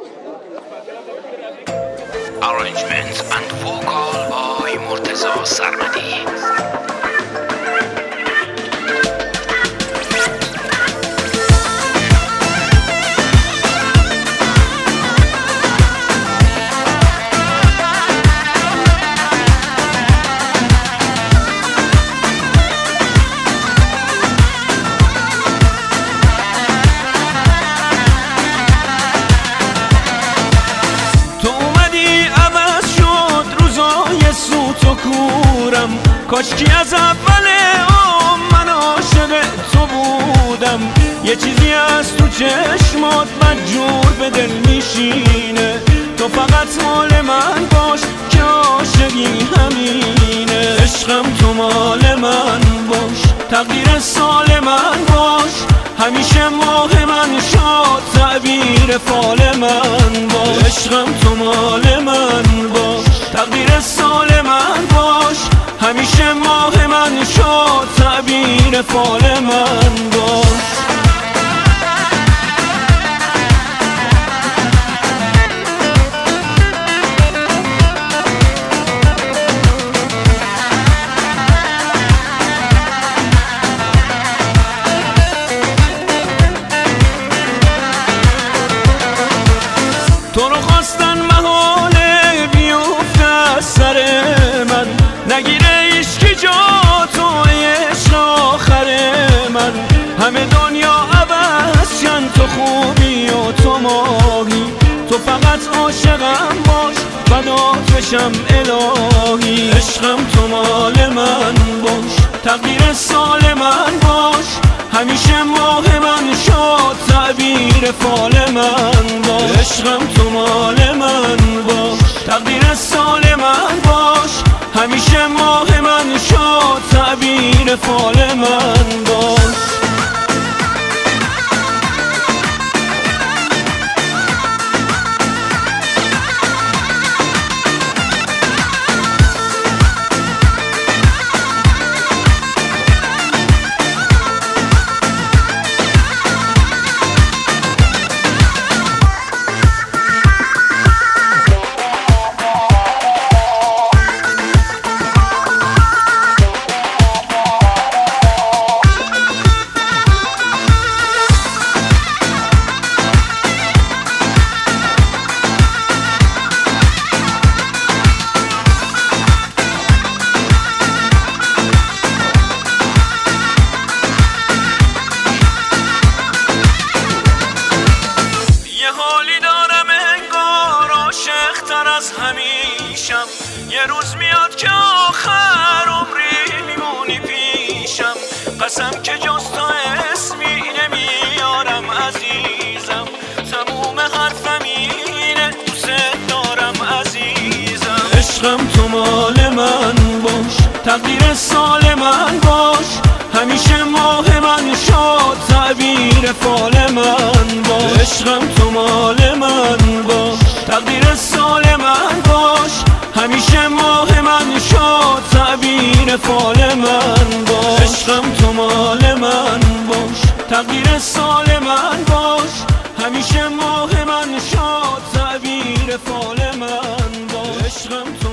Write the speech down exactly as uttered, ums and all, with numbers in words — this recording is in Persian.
Arrangements and vocal by مرتضی سرمدی. کاشکی از اول عمر من عاشق تو بودم، یه چیزی از تو چشمات مجبور به دل میشینه، تو فقط مال من باش که عاشقی همینه. عشقم تو مال من باش، تقدیر سال من باش، همیشه ماه من شد تعبیر فال من باش. عشقم تو مال من باش، تقدیر سال من باش، همیشه ماه من شد تعبیر فال من باش. تو رو خواستن محاله بیفته از سر من، نگیره عشقی جا تو عشق آخر من. همه دنیا عوض شن، تو خوبی و تو ماهی، تو فقط عاشقم باش فدات بشم الهی. عشقم تو مال من باش، تقدیر سال من باش، همیشه ماه من شد تعبیر فال من باش. عشقم تو مال من باش، تقدیر سال من باش، همیشه ماه من شد تعبیر فال من باش. از همیشم یه روز میاد که آخر عمری میمونی پیشم، قسم که جز تو اسمی نمیارم عزیزم، تموم حرفم اینه دوست دارم عزیزم. عشقم تو مال من باش، تقدیر سال من باش، همیشه ماه من شد تعبیر فال من باش. عشقم تو مال من باش، تقدیر سال من باش، همیشه ماه من شد تعبیر فال من باش. عشقم تو مال من باش، تقدیر سال من باش، همیشه ماه من شد تعبیر فال من باش. عشقم